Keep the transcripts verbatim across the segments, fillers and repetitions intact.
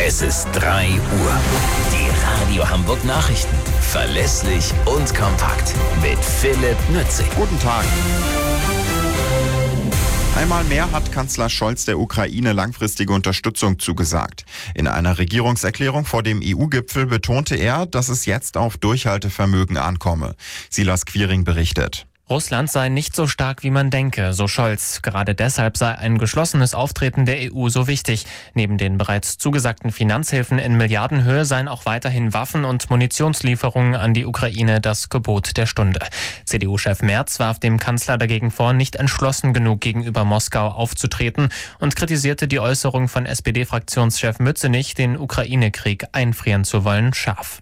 Es ist drei Uhr. Die Radio Hamburg Nachrichten. Verlässlich und kompakt. Mit Philipp Nützig. Guten Tag. Einmal mehr hat Kanzler Scholz der Ukraine langfristige Unterstützung zugesagt. In einer Regierungserklärung vor dem E U-Gipfel betonte er, dass es jetzt auf Durchhaltevermögen ankomme. Silas Quiring berichtet. Russland sei nicht so stark, wie man denke, so Scholz. Gerade deshalb sei ein geschlossenes Auftreten der E U so wichtig. Neben den bereits zugesagten Finanzhilfen in Milliardenhöhe seien auch weiterhin Waffen- und Munitionslieferungen an die Ukraine das Gebot der Stunde. C D U-Chef Merz warf dem Kanzler dagegen vor, nicht entschlossen genug gegenüber Moskau aufzutreten und kritisierte die Äußerung von S P D-Fraktionschef Mützenich, den Ukraine-Krieg einfrieren zu wollen, scharf.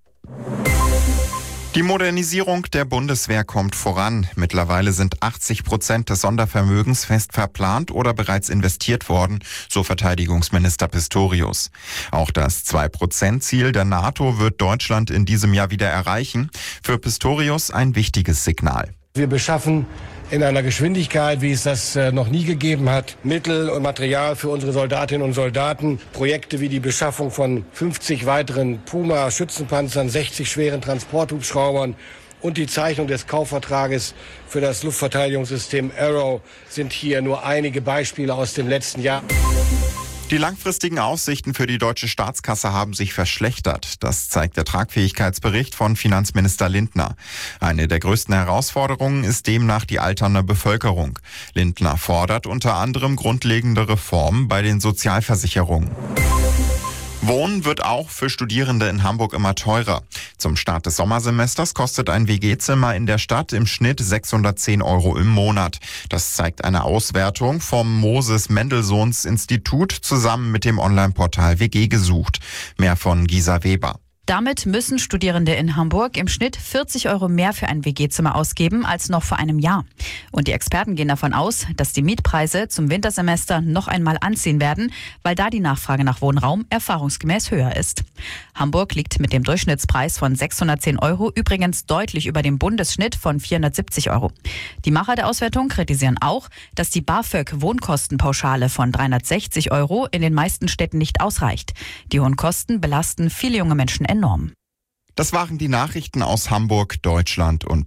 Die Modernisierung der Bundeswehr kommt voran. Mittlerweile sind achtzig Prozent des Sondervermögens fest verplant oder bereits investiert worden, so Verteidigungsminister Pistorius. Auch das zwei Prozent Ziel der NATO wird Deutschland in diesem Jahr wieder erreichen. Für Pistorius ein wichtiges Signal. Wir beschaffen in einer Geschwindigkeit, wie es das noch nie gegeben hat, Mittel und Material für unsere Soldatinnen und Soldaten. Projekte wie die Beschaffung von fünfzig weiteren Puma-Schützenpanzern, sechzig schweren Transporthubschraubern und die Zeichnung des Kaufvertrages für das Luftverteidigungssystem Arrow sind hier nur einige Beispiele aus dem letzten Jahr. Die langfristigen Aussichten für die deutsche Staatskasse haben sich verschlechtert. Das zeigt der Tragfähigkeitsbericht von Finanzminister Lindner. Eine der größten Herausforderungen ist demnach die alternde Bevölkerung. Lindner fordert unter anderem grundlegende Reformen bei den Sozialversicherungen. Wohnen wird auch für Studierende in Hamburg immer teurer. Zum Start des Sommersemesters kostet ein W G-Zimmer in der Stadt im Schnitt sechshundertzehn Euro im Monat. Das zeigt eine Auswertung vom Moses-Mendelssohns-Institut zusammen mit dem Online-Portal W G gesucht. Mehr von Gisa Weber. Damit müssen Studierende in Hamburg im Schnitt vierzig Euro mehr für ein W G-Zimmer ausgeben als noch vor einem Jahr. Und die Experten gehen davon aus, dass die Mietpreise zum Wintersemester noch einmal anziehen werden, weil da die Nachfrage nach Wohnraum erfahrungsgemäß höher ist. Hamburg liegt mit dem Durchschnittspreis von sechshundertzehn Euro übrigens deutlich über dem Bundesschnitt von vierhundertsiebzig Euro. Die Macher der Auswertung kritisieren auch, dass die BAföG-Wohnkostenpauschale von dreihundertsechzig Euro in den meisten Städten nicht ausreicht. Die hohen Kosten belasten viele junge Menschen enorm. Das waren die Nachrichten aus Hamburg, Deutschland und